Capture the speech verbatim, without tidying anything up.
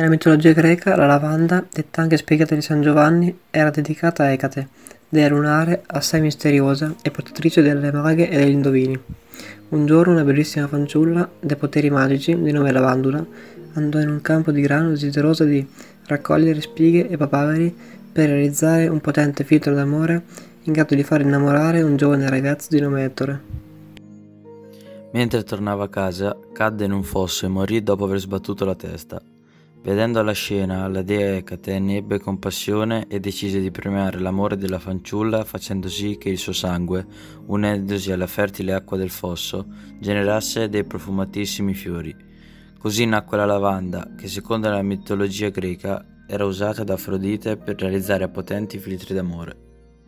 Nella mitologia greca la lavanda, detta anche spiegata di San Giovanni, era dedicata a Ecate, dea lunare assai misteriosa e portatrice delle maghe e degli indovini. Un giorno una bellissima fanciulla, dai poteri magici, di nome Lavandula, andò in un campo di grano desiderosa di raccogliere spighe e papaveri per realizzare un potente filtro d'amore in grado di far innamorare un giovane ragazzo di nome Ettore. Mentre tornava a casa, cadde in un fosso e morì dopo aver sbattuto la testa. Vedendo la scena, la dea Ecate ne ebbe compassione e decise di premiare l'amore della fanciulla facendo sì che il suo sangue, unendosi alla fertile acqua del fosso, generasse dei profumatissimi fiori. Così nacque la lavanda, che secondo la mitologia greca era usata da Afrodite per realizzare potenti filtri d'amore.